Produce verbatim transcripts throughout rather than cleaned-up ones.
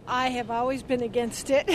I have always been against it.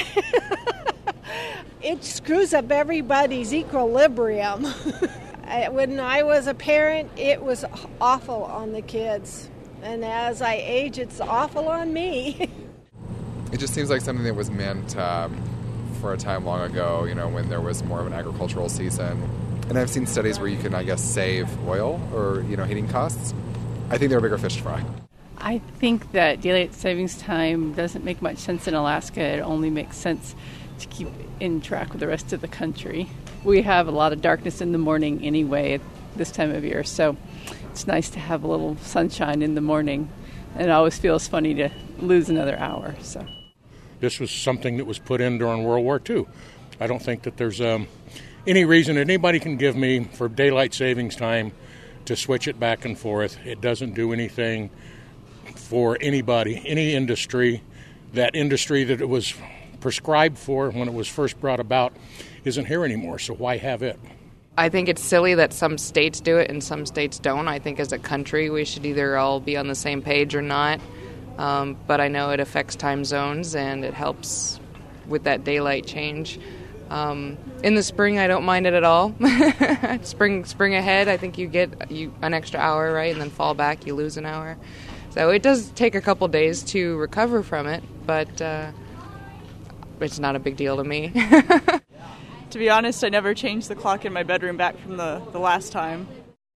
It screws up everybody's equilibrium. When I was a parent, it was awful on the kids. And as I age, it's awful on me. It just seems like something that was meant um, for a time long ago, you know, when there was more of an agricultural season. And I've seen studies where you can, I guess, save oil or, you know, heating costs. I think there are bigger fish to fry. I think that daylight savings time doesn't make much sense in Alaska. It only makes sense to keep in track with the rest of the country. We have a lot of darkness in the morning anyway at this time of year, so it's nice to have a little sunshine in the morning. And it always feels funny to lose another hour. So this was something that was put in during World War Two. I don't think that there's um, any reason that anybody can give me for daylight savings time to switch it back and forth. It doesn't do anything for anybody, any industry. That industry that it was prescribed for when it was first brought about isn't here anymore, so why have it? I think it's silly that some states do it and some states don't. I think as a country we should either all be on the same page or not. Um, but I know it affects time zones and it helps with that daylight change. Um, in the spring, I don't mind it at all. spring spring ahead, I think you get you an extra hour, right? And then fall back, you lose an hour. So it does take a couple days to recover from it, but uh, it's not a big deal to me. To be honest, I never changed the clock in my bedroom back from the, the last time.